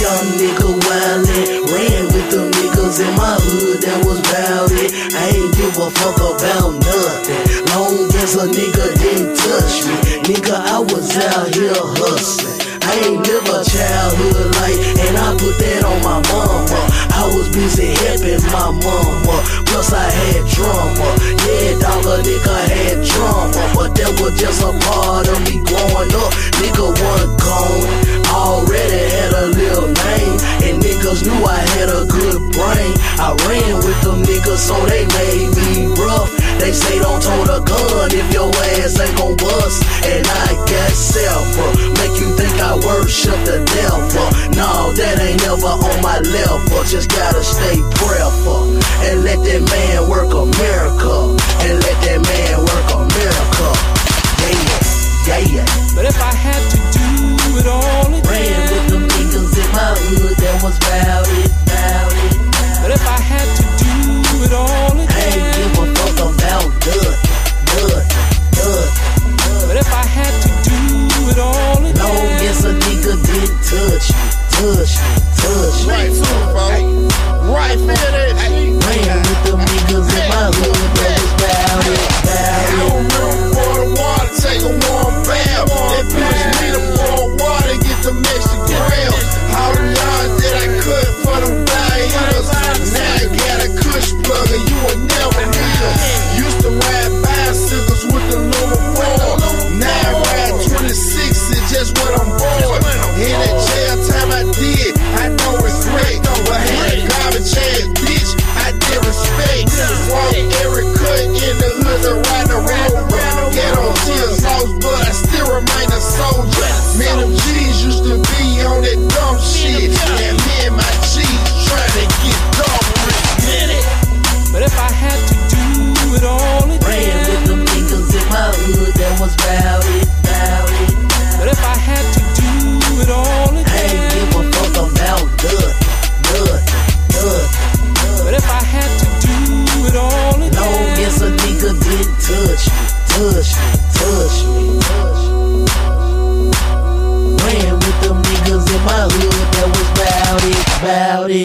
young nigga wildin', ran with them niggas in my hood that was valid. I ain't give a fuck about nothing, long as a nigga didn't touch me. Nigga, I was out here hustling. I ain't live a childhood life, and I put that on my mama. I was busy helping my mama, plus I had drama. Yeah, dog, a nigga had drama, but that was just a part of me growing up. Nigga wasn't gone, already had a little name, and niggas knew I had a good brain. I ran with them niggas, so they made me rough. They say don't tote a gun if your ass ain't gon' bust, and I got self-up, make you think I worship the devil. No, that ain't never on my level. Just gotta stay prayerful and let that man work a miracle, and let that man work a